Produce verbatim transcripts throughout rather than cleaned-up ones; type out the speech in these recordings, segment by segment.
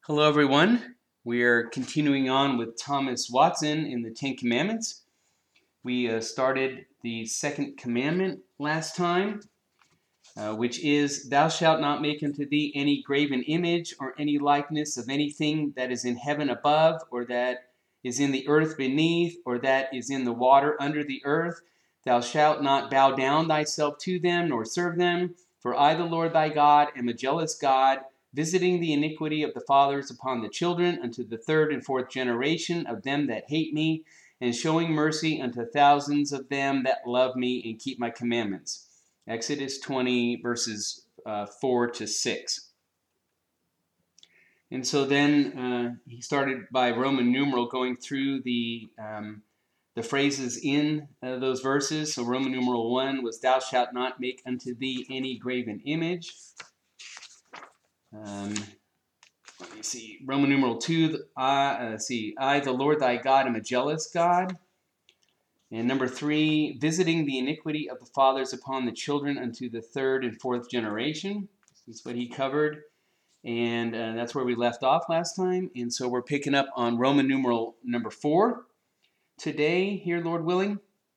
Hello, everyone. We are continuing on with Thomas Watson in the Ten Commandments. We uh, started the second commandment last time, uh, which is, Thou shalt not make unto thee any graven image or any likeness of anything that is in heaven above, or that is in the earth beneath, or that is in the water under the earth. Thou shalt not bow down thyself to them, nor serve them. For I, the Lord thy God, am a jealous God, visiting the iniquity of the fathers upon the children unto the third and fourth generation of them that hate me, and showing mercy unto thousands of them that love me and keep my commandments. Exodus twenty, verses uh, four to six. And so then uh, he started by Roman numeral going through the um, the phrases in uh, those verses. So Roman numeral one was, Thou shalt not make unto thee any graven image. Um, let me see. Roman numeral two, I, uh, see, I, the Lord thy God, am a jealous God. And number three, visiting the iniquity of the fathers upon the children unto the third and fourth generation. This is what he covered. And uh, that's where we left off last time. And so we're picking up on Roman numeral number four today, here, Lord willing.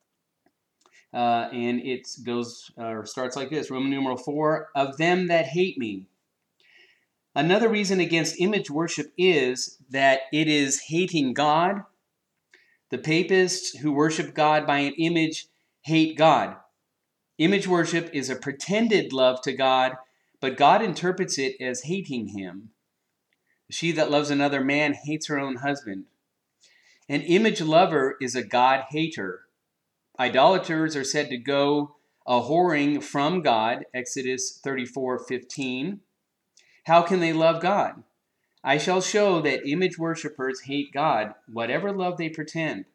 Uh, and it goes uh, or starts like this. Roman numeral four, of them that hate me. Another reason against image worship is that it is hating God. The papists who worship God by an image hate God. Image worship is a pretended love to God, but God interprets it as hating him. She that loves another man hates her own husband. An image lover is a God hater. Idolaters are said to go a whoring from God, Exodus thirty-four fifteen. How can they love God? I shall show that image worshippers hate God, whatever love they pretend.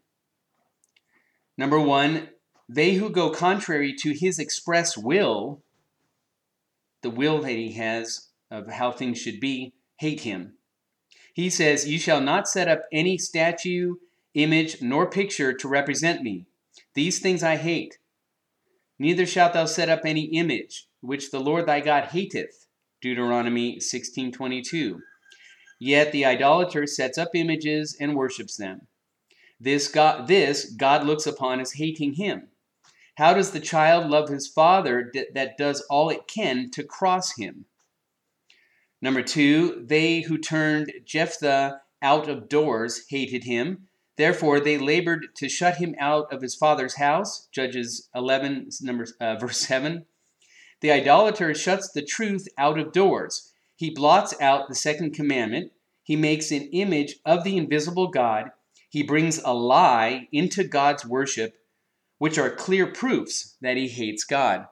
Number one, they who go contrary to his express will, the will that he has of how things should be, hate him. He says, You shall not set up any statue, image, nor picture to represent me. These things I hate. Neither shalt thou set up any image, which the Lord thy God hateth. Deuteronomy sixteen twenty-two. Yet the idolater sets up images and worships them. This God, this God looks upon as hating him. How does the child love his father that does all it can to cross him? Number two, they who turned Jephthah out of doors hated him. Therefore, they labored to shut him out of his father's house. Judges eleven, number, uh, verse seven. The idolater shuts the truth out of doors. He blots out the second commandment. He makes an image of the invisible God. He brings a lie into God's worship, which are clear proofs that he hates God.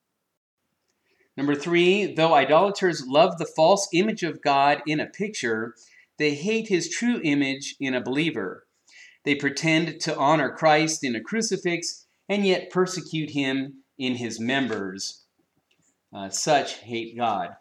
Number three, though idolaters love the false image of God in a picture, they hate his true image in a believer. They pretend to honor Christ in a crucifix and yet persecute him in his members. Uh, such hate God.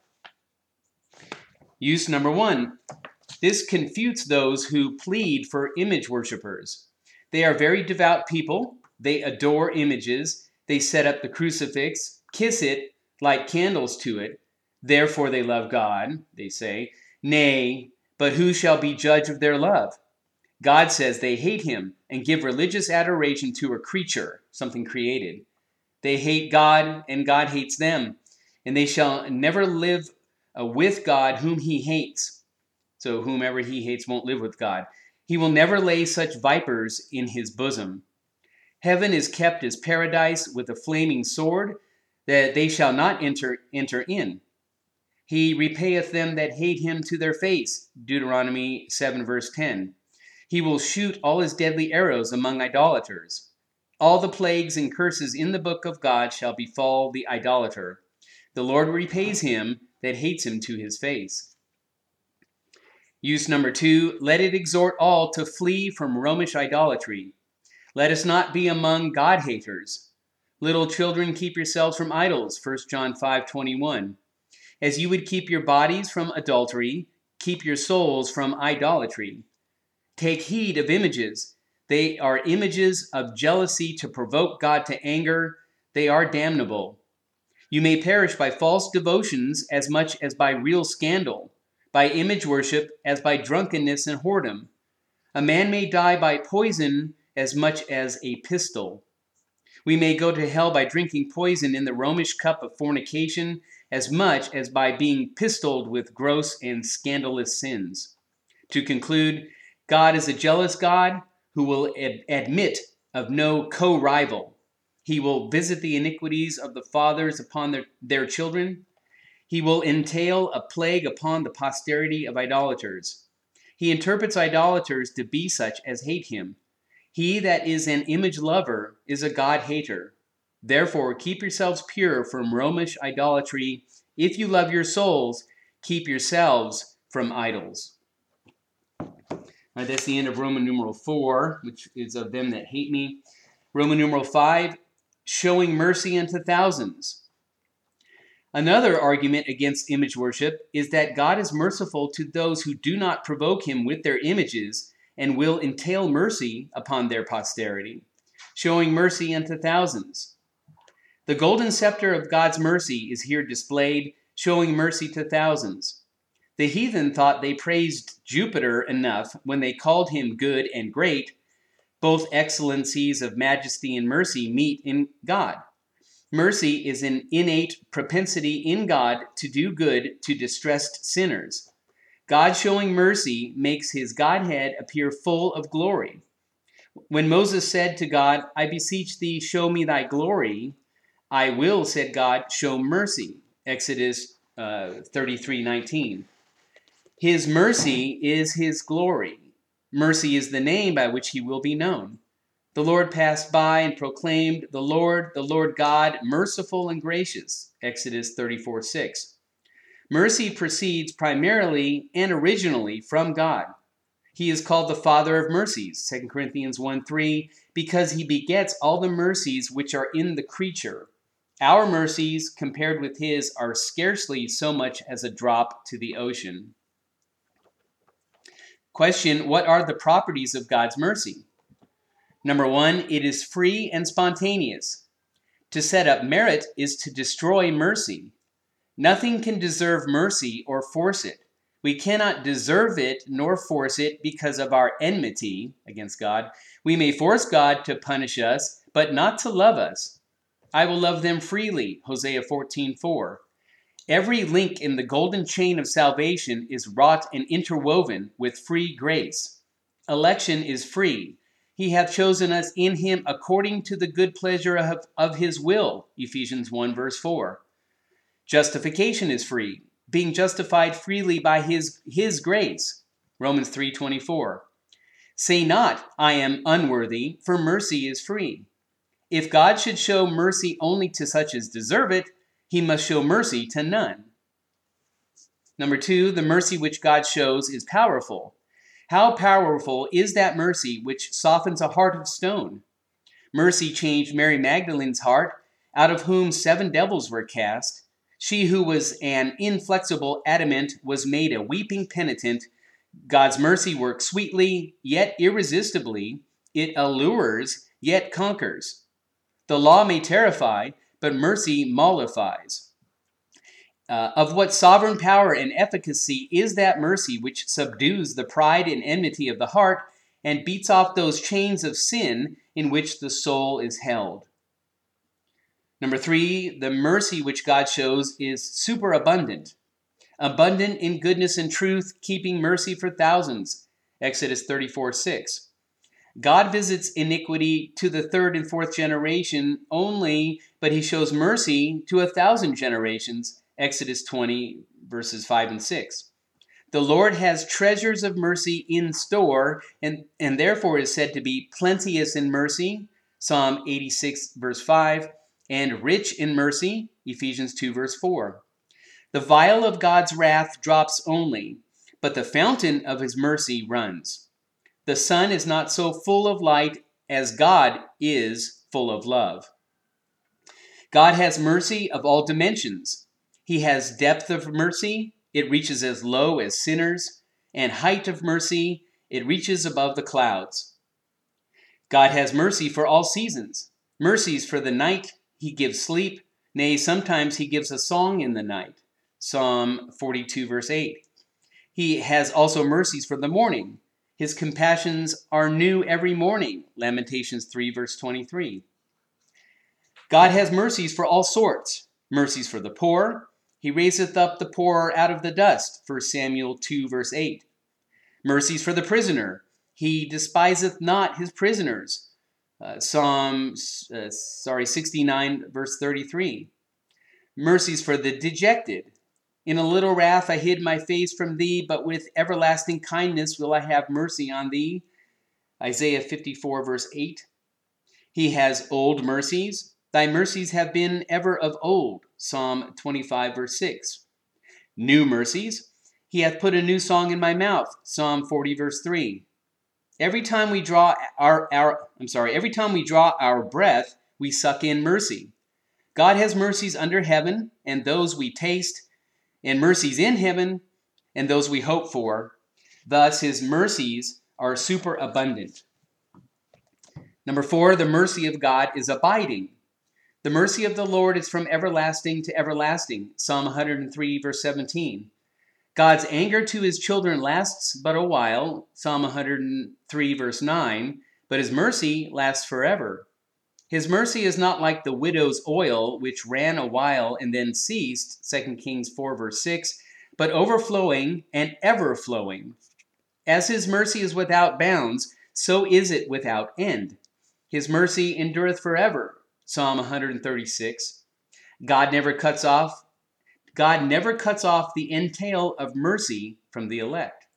Use number one. This confutes those who plead for image worshippers. They are very devout people. They adore images. They set up the crucifix, kiss it, light candles to it. Therefore they love God, they say. Nay, but who shall be judge of their love? God says they hate him and give religious adoration to a creature, something created. They hate God and God hates them. And they shall never live uh, with God whom he hates. So whomever he hates won't live with God. He will never lay such vipers in his bosom. Heaven is kept as paradise with a flaming sword, that they shall not enter, enter in. He repayeth them that hate him to their face. Deuteronomy seven, verse ten. He will shoot all his deadly arrows among idolaters. All the plagues and curses in the book of God shall befall the idolater. The Lord repays him that hates him to his face. Use number two, let it exhort all to flee from Romish idolatry. Let us not be among God-haters. Little children, keep yourselves from idols, First John five twenty-one. As you would keep your bodies from adultery, keep your souls from idolatry. Take heed of images. They are images of jealousy to provoke God to anger. They are damnable. You may perish by false devotions as much as by real scandal, by image worship as by drunkenness and whoredom. A man may die by poison as much as a pistol. We may go to hell by drinking poison in the Romish cup of fornication as much as by being pistoled with gross and scandalous sins. To conclude, God is a jealous God who will ad- admit of no co-rival. He will visit the iniquities of the fathers upon their, their children. He will entail a plague upon the posterity of idolaters. He interprets idolaters to be such as hate him. He that is an image lover is a God hater. Therefore, keep yourselves pure from Romish idolatry. If you love your souls, keep yourselves from idols. All right, that's the end of Roman numeral four, which is of them that hate me. Roman numeral five, showing mercy unto thousands. Another argument against image worship is that God is merciful to those who do not provoke him with their images and will entail mercy upon their posterity, showing mercy unto thousands. The golden scepter of God's mercy is here displayed, showing mercy to thousands. The heathen thought they praised Jupiter enough when they called him good and great. Both excellencies of majesty and mercy meet in God. Mercy is an innate propensity in God to do good to distressed sinners. God showing mercy makes his Godhead appear full of glory. When Moses said to God, I beseech thee, show me thy glory, I will, said God, show mercy. Exodus uh, thirty-three nineteen. His mercy is his glory. Mercy is the name by which he will be known. The Lord passed by and proclaimed, the Lord, the Lord God, merciful and gracious. Exodus thirty-four six. Mercy proceeds primarily and originally from God. He is called the Father of mercies, Second Corinthians one three, because he begets all the mercies which are in the creature. Our mercies, compared with his, are scarcely so much as a drop to the ocean. Question, what are the properties of God's mercy? Number one, it is free and spontaneous. To set up merit is to destroy mercy. Nothing can deserve mercy or force it. We cannot deserve it nor force it because of our enmity against God. We may force God to punish us, but not to love us. I will love them freely, Hosea fourteen four. Every link in the golden chain of salvation is wrought and interwoven with free grace. Election is free. He hath chosen us in him according to the good pleasure of, of his will, Ephesians one verse four. Justification is free, being justified freely by his, his grace, Romans three twenty-four. Say not, I am unworthy, for mercy is free. If God should show mercy only to such as deserve it, he must show mercy to none. Number two, the mercy which God shows is powerful. How powerful is that mercy which softens a heart of stone? Mercy changed Mary Magdalene's heart, out of whom seven devils were cast. She who was an inflexible adamant was made a weeping penitent. God's mercy works sweetly, yet irresistibly. It allures, yet conquers. The law may terrify, but mercy mollifies. Uh, of what sovereign power and efficacy is that mercy which subdues the pride and enmity of the heart and beats off those chains of sin in which the soul is held? Number three, the mercy which God shows is superabundant. Abundant in goodness and truth, keeping mercy for thousands. Exodus thirty-four six. God visits iniquity to the third and fourth generation only, but he shows mercy to a thousand generations. Exodus twenty, verses five and six. The Lord has treasures of mercy in store, and, and therefore is said to be plenteous in mercy. Psalm eighty-six, verse five. And rich in mercy. Ephesians two, verse four. The vial of God's wrath drops only, but the fountain of his mercy runs. The sun is not so full of light as God is full of love. God has mercy of all dimensions. He has depth of mercy. It reaches as low as sinners, and height of mercy. It reaches above the clouds. God has mercy for all seasons. Mercies for the night. He gives sleep. Nay, sometimes he gives a song in the night. Psalm forty-two, verse eight. He has also mercies for the morning. His compassions are new every morning. Lamentations three, verse twenty-three. God has mercies for all sorts. Mercies for the poor. He raiseth up the poor out of the dust. First Samuel two, verse eight. Mercies for the prisoner. He despiseth not his prisoners. Uh, Psalm, uh, sorry, sixty-nine, verse thirty-three. Mercies for the dejected. In a little wrath I hid my face from thee, but with everlasting kindness will I have mercy on thee. Isaiah fifty-four, verse eight. He has old mercies. Thy mercies have been ever of old. Psalm twenty-five, verse six. New mercies. He hath put a new song in my mouth. Psalm forty, verse three. Every time we draw our, our I'm sorry, every time we draw our breath, we suck in mercy. God has mercies under heaven, and those we taste, and mercies in heaven, and those we hope for. Thus, his mercies are superabundant. Number four, the mercy of God is abiding. The mercy of the Lord is from everlasting to everlasting. Psalm one hundred three, verse seventeen. God's anger to his children lasts but a while. Psalm one hundred three, verse nine. But his mercy lasts forever. His mercy is not like the widow's oil, which ran a while and then ceased, Second Kings four, verse six, but overflowing and ever-flowing. As his mercy is without bounds, so is it without end. His mercy endureth forever, Psalm one hundred thirty-six. God never cuts off, God never cuts off the entail of mercy from the elect.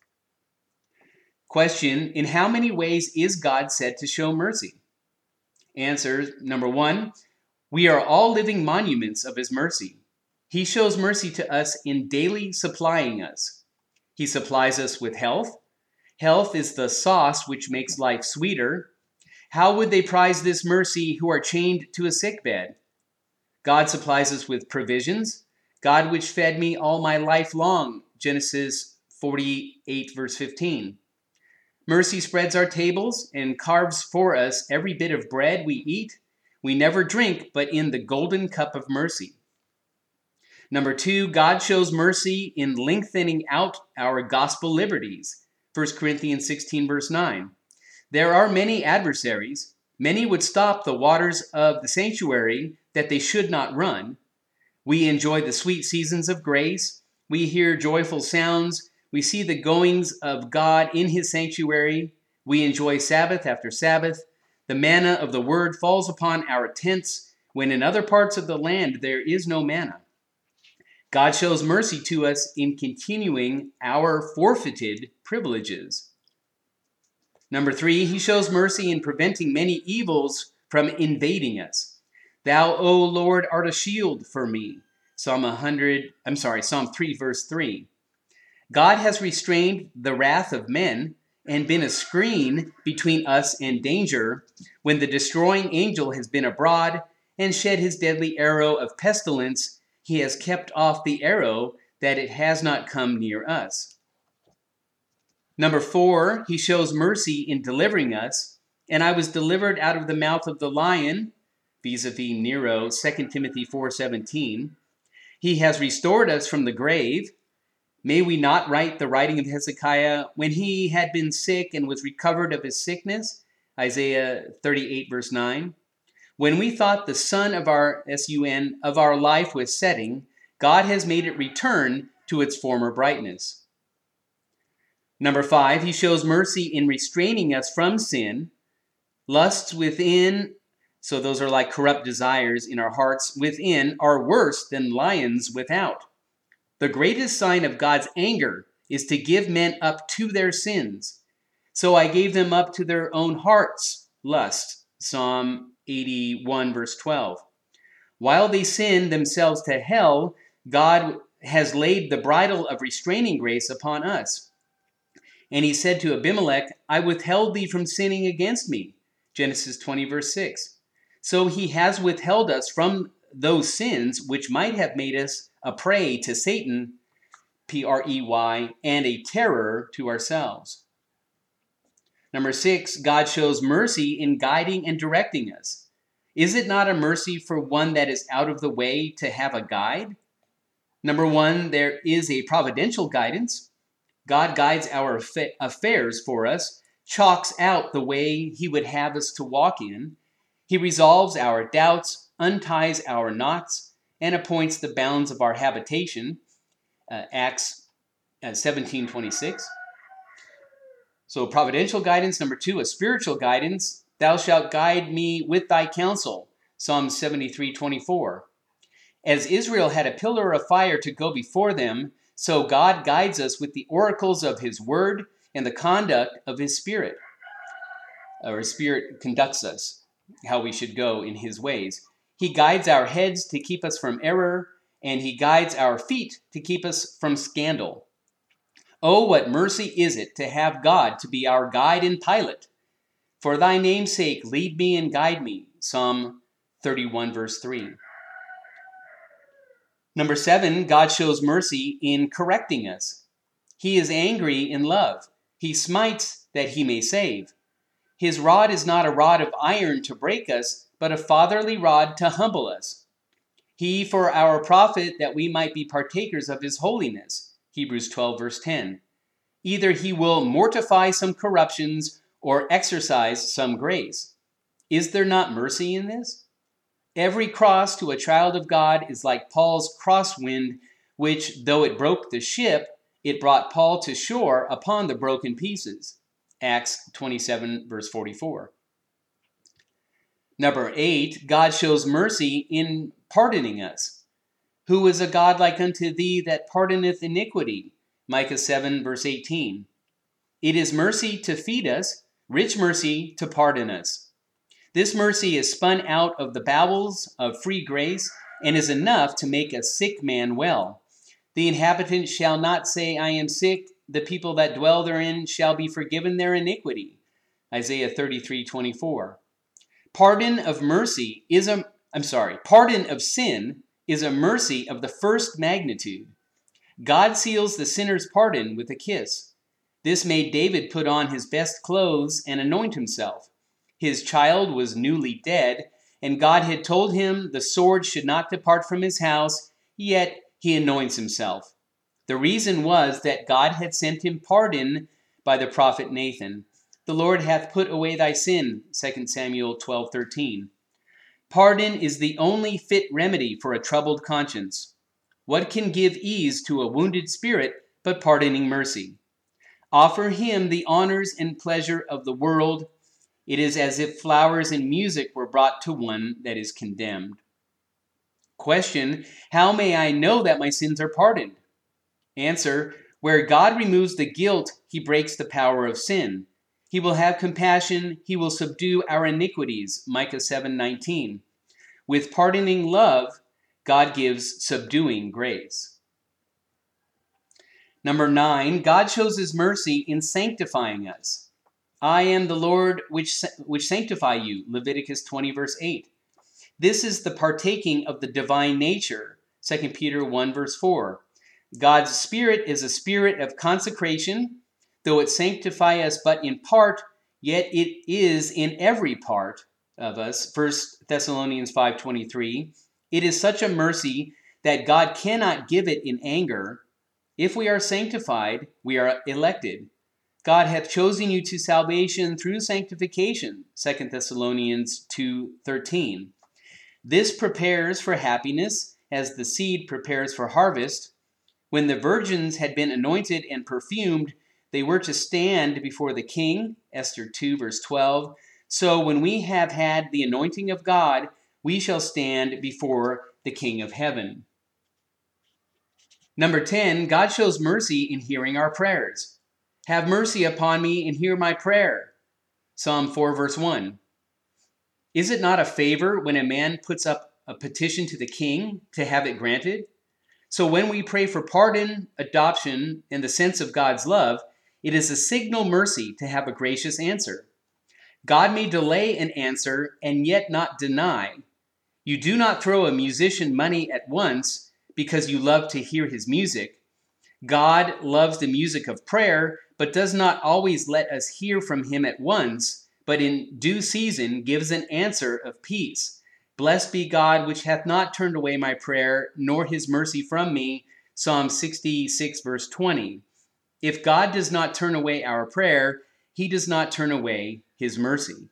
Question, in how many ways is God said to show mercy? Answer, number one, we are all living monuments of his mercy. He shows mercy to us in daily supplying us. He supplies us with health. Health is the sauce which makes life sweeter. How would they prize this mercy who are chained to a sickbed? God supplies us with provisions. God which fed me all my life long, Genesis forty-eight, verse fifteen. Mercy spreads our tables and carves for us every bit of bread we eat. We never drink, but in the golden cup of mercy. Number two, God shows mercy in lengthening out our gospel liberties. First Corinthians sixteen, verse nine. There are many adversaries. Many would stop the waters of the sanctuary that they should not run. We enjoy the sweet seasons of grace. We hear joyful sounds. We see the goings of God in his sanctuary. We enjoy Sabbath after Sabbath. The manna of the word falls upon our tents, when in other parts of the land there is no manna. God shows mercy to us in continuing our forfeited privileges. Number three, he shows mercy in preventing many evils from invading us. Thou, O Lord, art a shield for me. Psalm one hundred, I'm sorry, Psalm three, verse three. God has restrained the wrath of men and been a screen between us and danger when the destroying angel has been abroad and shed his deadly arrow of pestilence. He has kept off the arrow that it has not come near us. Number four, he shows mercy in delivering us. And I was delivered out of the mouth of the lion, vis-a-vis Nero, Second Timothy four seventeen. He has restored us from the grave. May we not write the writing of Hezekiah when he had been sick and was recovered of his sickness? Isaiah thirty-eight, verse nine. When we thought the sun of our, S U N, of our life was setting, God has made it return to its former brightness. Number five, he shows mercy in restraining us from sin. Lusts within, so those are like corrupt desires in our hearts within, are worse than lions without. The greatest sign of God's anger is to give men up to their sins. So I gave them up to their own hearts' lust. Psalm eighty-one, verse twelve. While they sin themselves to hell, God has laid the bridle of restraining grace upon us. And he said to Abimelech, I withheld thee from sinning against me. Genesis twenty, verse six. So he has withheld us from those sins which might have made us a prey to Satan, P R E Y, and a terror to ourselves. Number six, God shows mercy in guiding and directing us. Is it not a mercy for one that is out of the way to have a guide? Number one, there is a providential guidance. God guides our affairs for us, chalks out the way he would have us to walk in. He resolves our doubts, unties our knots, and appoints the bounds of our habitation. Uh, Acts uh, seventeen twenty-six. So providential guidance. Number two, a spiritual guidance. Thou shalt guide me with thy counsel. Psalm seventy-three twenty-four. As Israel had a pillar of fire to go before them, so God guides us with the oracles of his word and the conduct of his spirit. Or his spirit conducts us, how we should go in his ways. He guides our heads to keep us from error, and he guides our feet to keep us from scandal. Oh, what mercy is it to have God to be our guide and pilot. For thy name's sake, lead me and guide me. Psalm thirty-one, verse three. Number seven, God shows mercy in correcting us. He is angry in love. He smites that he may save. His rod is not a rod of iron to break us, but a fatherly rod to humble us. He for our profit, that we might be partakers of his holiness. Hebrews twelve, verse ten. Either he will mortify some corruptions or exercise some grace. Is there not mercy in this? Every cross to a child of God is like Paul's crosswind, which, though it broke the ship, it brought Paul to shore upon the broken pieces. Acts twenty-seven, verse forty-four. Number eight, God shows mercy in pardoning us. Who is a God like unto thee that pardoneth iniquity? Micah seven, verse eighteen. It is mercy to feed us, rich mercy to pardon us. This mercy is spun out of the bowels of free grace and is enough to make a sick man well. The inhabitant shall not say, I am sick. The people that dwell therein shall be forgiven their iniquity. Isaiah thirty-three twenty-four. Pardon of mercy is a, I'm sorry, pardon of sin is a mercy of the first magnitude. God seals the sinner's pardon with a kiss. This made David put on his best clothes and anoint himself. His child was newly dead, and God had told him the sword should not depart from his house, yet he anoints himself. The reason was that God had sent him pardon by the prophet Nathan. The Lord hath put away thy sin, Second Samuel twelve thirteen. Pardon is the only fit remedy for a troubled conscience. What can give ease to a wounded spirit but pardoning mercy? Offer him the honors and pleasure of the world. It is as if flowers and music were brought to one that is condemned. Question, how may I know that my sins are pardoned? Answer, where God removes the guilt, he breaks the power of sin. He will have compassion, he will subdue our iniquities, Micah seven nineteen. With pardoning love, God gives subduing grace. Number nine, God shows his mercy in sanctifying us. I am the Lord which, which sanctify you, Leviticus twenty, verse eight. This is the partaking of the divine nature, Second Peter one, verse four. God's Spirit is a spirit of consecration. Though it sanctify us but in part, yet it is in every part of us, First Thessalonians five twenty-three. It is such a mercy that God cannot give it in anger. If we are sanctified, we are elected. God hath chosen you to salvation through sanctification, Second Thessalonians two thirteen. This prepares for happiness, as the seed prepares for harvest. When the virgins had been anointed and perfumed, they were to stand before the king, Esther two, verse twelve. So when we have had the anointing of God, we shall stand before the King of heaven. Number ten, God shows mercy in hearing our prayers. Have mercy upon me and hear my prayer. Psalm four, verse one. Is it not a favor when a man puts up a petition to the king to have it granted? So when we pray for pardon, adoption, and the sense of God's love, it is a signal mercy to have a gracious answer. God may delay an answer and yet not deny. You do not throw a musician money at once because you love to hear his music. God loves the music of prayer, but does not always let us hear from him at once, but in due season gives an answer of peace. Blessed be God, which hath not turned away my prayer, nor his mercy from me. Psalm sixty-six, verse twenty. If God does not turn away our prayer, he does not turn away his mercy.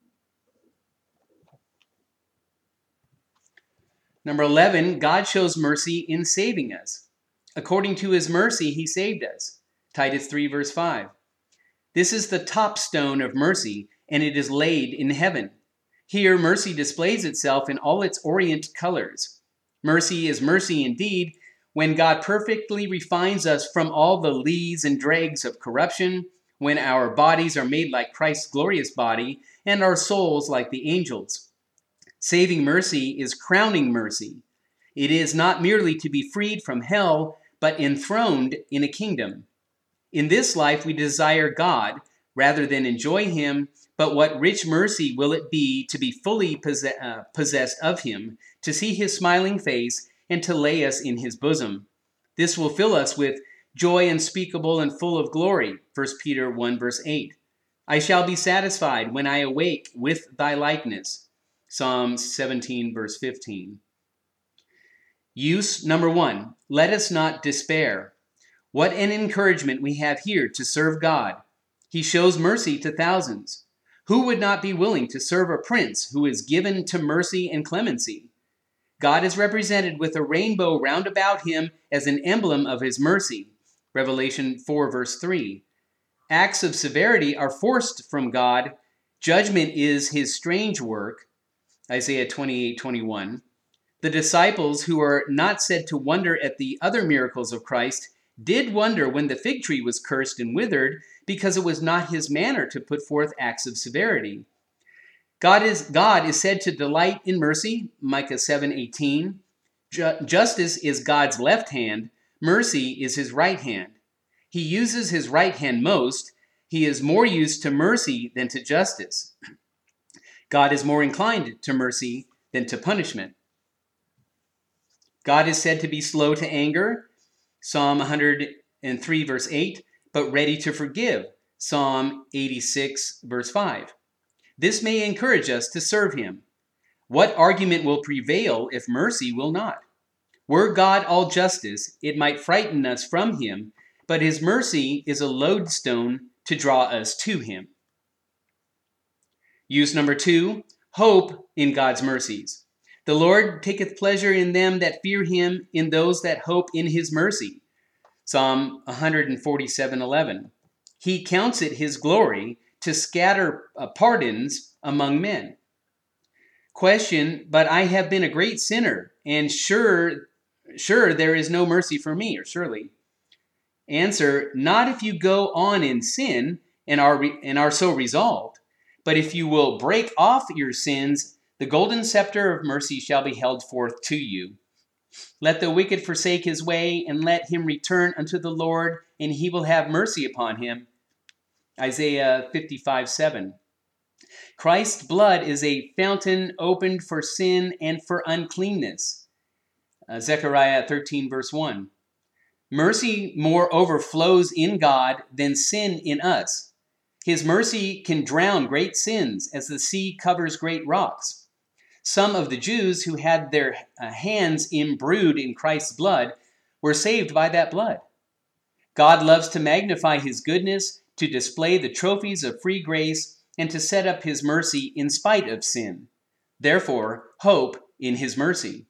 Number eleven, God shows mercy in saving us. According to his mercy, he saved us. Titus three, verse five. This is the top stone of mercy, and it is laid in heaven. Here, mercy displays itself in all its orient colors. Mercy is mercy indeed when God perfectly refines us from all the lees and dregs of corruption, when our bodies are made like Christ's glorious body, and our souls like the angels. Saving mercy is crowning mercy. It is not merely to be freed from hell, but enthroned in a kingdom. In this life we desire God rather than enjoy him, but what rich mercy will it be to be fully possess- uh, possessed of him, to see his smiling face, and to lay us in his bosom. This will fill us with joy unspeakable and full of glory. First Peter one, verse eight. I shall be satisfied when I awake with thy likeness. Psalm seventeen, verse fifteen. Use number one, let us not despair. What an encouragement we have here to serve God. He shows mercy to thousands. Who would not be willing to serve a prince who is given to mercy and clemency? God is represented with a rainbow round about him as an emblem of his mercy. Revelation four, verse three. Acts of severity are forced from God. Judgment is his strange work. Isaiah twenty-eight, twenty-one. The disciples, who are not said to wonder at the other miracles of Christ, did wonder when the fig tree was cursed and withered, because it was not his manner to put forth acts of severity. God is, God is said to delight in mercy, Micah seven, eighteen. Ju- justice is God's left hand, mercy is his right hand. He uses his right hand most. He is more used to mercy than to justice. God is more inclined to mercy than to punishment. God is said to be slow to anger, Psalm one hundred three, verse eight, but ready to forgive, Psalm eighty-six, verse five. This may encourage us to serve him. What argument will prevail if mercy will not? Were God all justice, it might frighten us from him, but his mercy is a lodestone to draw us to him. Use number two, hope in God's mercies. The Lord taketh pleasure in them that fear him, in those that hope in his mercy. Psalm one forty-seven, eleven. He counts it his glory to scatter uh, pardons among men. Question, but I have been a great sinner, and sure, sure there is no mercy for me, or surely. Answer, not if you go on in sin and are, re- and are so resolved, but if you will break off your sins, the golden scepter of mercy shall be held forth to you. Let the wicked forsake his way, and let him return unto the Lord, and he will have mercy upon him. Isaiah fifty-five, seven. Christ's blood is a fountain opened for sin and for uncleanness. Uh, Zechariah thirteen, verse one. Mercy moreover flows in God than sin in us. His mercy can drown great sins as the sea covers great rocks. Some of the Jews who had their uh, hands imbrued in Christ's blood were saved by that blood. God loves to magnify his goodness, to display the trophies of free grace, and to set up his mercy in spite of sin. Therefore, hope in his mercy.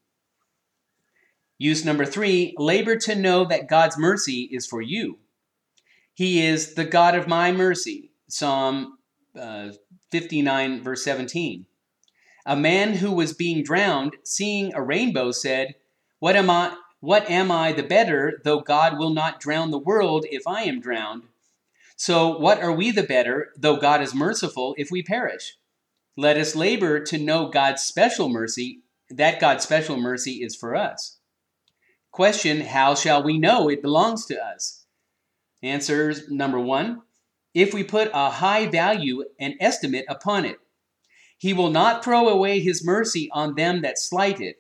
Use number three, labor to know that God's mercy is for you. He is the God of my mercy. Psalm uh, fifty-nine, verse seventeen. A man who was being drowned, seeing a rainbow, said, What am I, what am I the better, though God will not drown the world if I am drowned? So what are we the better, though God is merciful, if we perish? Let us labor to know God's special mercy, that God's special mercy is for us. Question, how shall we know it belongs to us? Answers, number one, if we put a high value and estimate upon it. He will not throw away his mercy on them that slight it.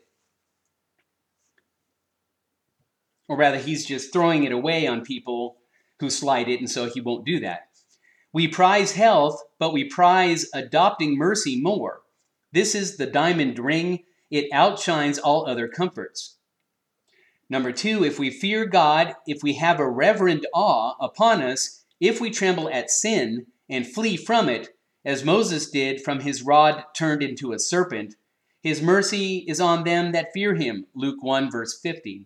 Or rather, he's just throwing it away on people who slight it, and so he won't do that. We prize health, but we prize adopting mercy more. This is the diamond ring. It outshines all other comforts. Number two, if we fear God, if we have a reverent awe upon us, if we tremble at sin and flee from it, as Moses did from his rod turned into a serpent, his mercy is on them that fear him, Luke one, verse fifty.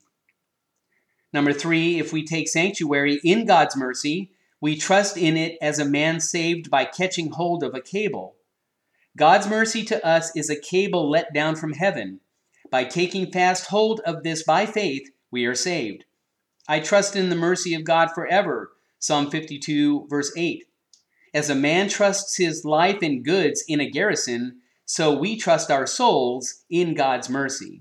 Number three, if we take sanctuary in God's mercy, we trust in it as a man saved by catching hold of a cable. God's mercy to us is a cable let down from heaven. By taking fast hold of this by faith, we are saved. I trust in the mercy of God forever, Psalm fifty-two, verse eight. As a man trusts his life and goods in a garrison, so we trust our souls in God's mercy.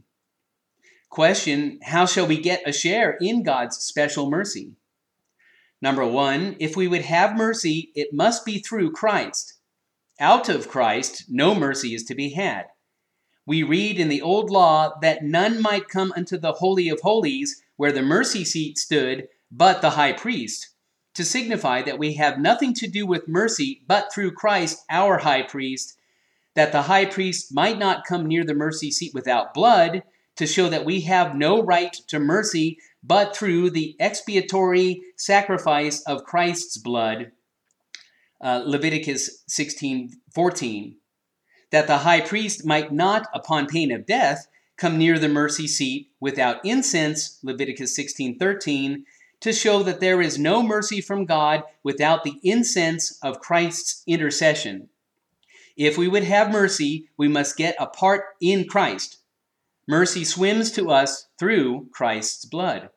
Question, how shall we get a share in God's special mercy? Number one, if we would have mercy, it must be through Christ. Out of Christ, no mercy is to be had. We read in the old law that none might come unto the Holy of Holies, where the mercy seat stood, but the high priest, to signify that we have nothing to do with mercy but through Christ, our high priest, that the high priest might not come near the mercy seat without blood, to show that we have no right to mercy but through the expiatory sacrifice of Christ's blood, uh, Leviticus sixteen fourteen, that the high priest might not, upon pain of death, come near the mercy seat without incense, Leviticus sixteen thirteen, to show that there is no mercy from God without the incense of Christ's intercession. If we would have mercy, we must get a part in Christ. Mercy swims to us through Christ's blood.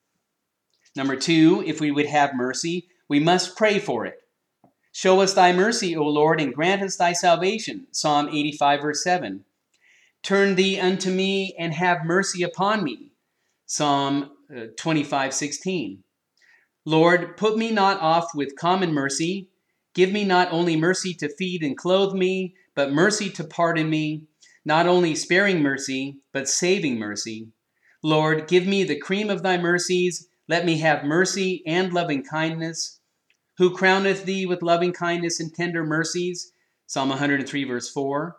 Number two, if we would have mercy, we must pray for it. Show us thy mercy, O Lord, and grant us thy salvation, Psalm eighty-five, verse seven. Turn thee unto me and have mercy upon me, Psalm twenty-five, sixteen. Lord, put me not off with common mercy. Give me not only mercy to feed and clothe me, but mercy to pardon me, not only sparing mercy, but saving mercy. Lord, give me the cream of thy mercies. Let me have mercy and loving kindness. Who crowneth thee with loving kindness and tender mercies? Psalm one hundred three, verse four.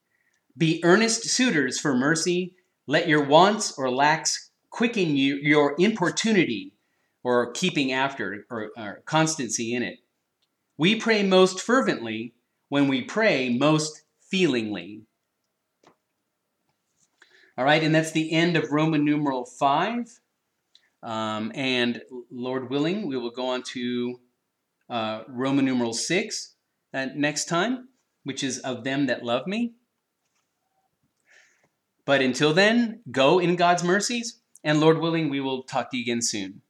Be earnest suitors for mercy. Let your wants or lacks quicken you, your importunity, or keeping after, or, or constancy in it. We pray most fervently when we pray most feelingly. All right, and that's the end of Roman numeral five. Um, and Lord willing, we will go on to uh, Roman numeral six uh, next time, which is of them that love me. But until then, go in God's mercies, and Lord willing, we will talk to you again soon.